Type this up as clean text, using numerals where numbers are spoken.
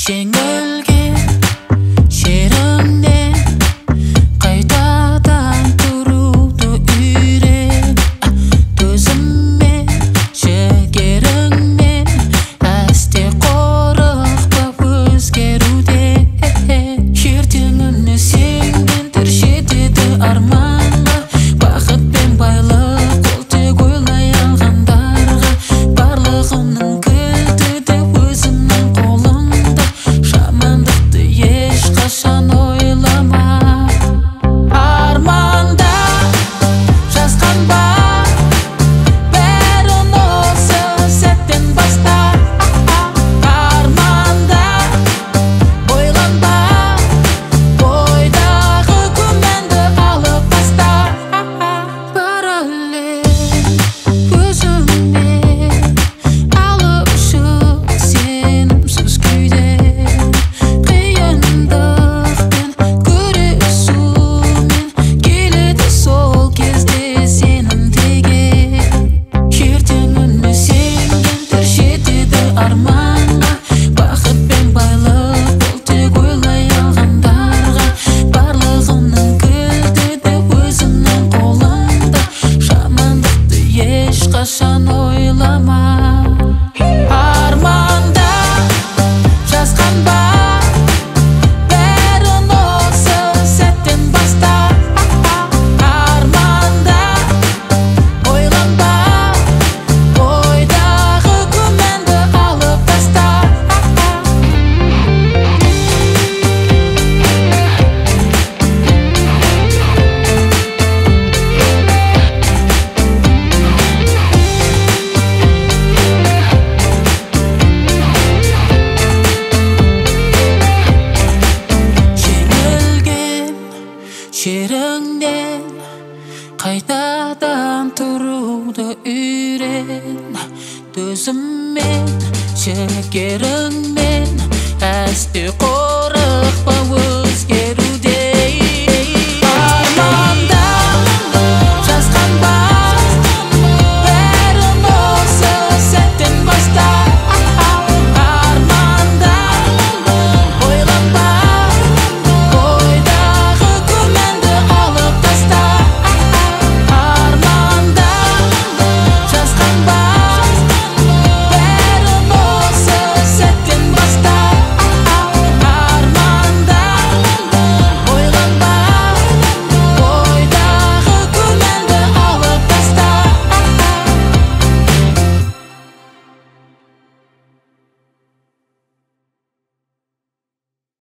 жеңілген жеріңнен қайтадан тұруды үйрен. Төзіммен, жігеріңмен әсте қорықпа өзгеруден. Ертеңіне сенгендер жетеді арманға, бақыт пен байлық ол тек ойлай алғандарға. Барлығының кілті де өзіңнің қолыңда, жамандықты ешқашан ойлама. Арманда жасқанба, бәрін осы сәттен баста. Арманда ойланба, бойдағы күмәнді алып таста. Параллель өзіңмен алып шық сенімсіз күйден. Қиындықпен күресумен келеді сол кезде сенім деген. Ертеңіне сенгендер жетеді арманға, бақыт пен байлық ол тек ойлай алғандарға. Барлығының кілті де өзіңнің қолыңда, жамандықты ешқашан ойлама. Арманда жасқанба, бәрін осы сәттен баста. Арманда ойланба, бойдағы күмәнді алып таста. Жеңілген жеріңнен қайтадан тұруды үйрен. Төзіммен, жігеріңмен әсте қорықпа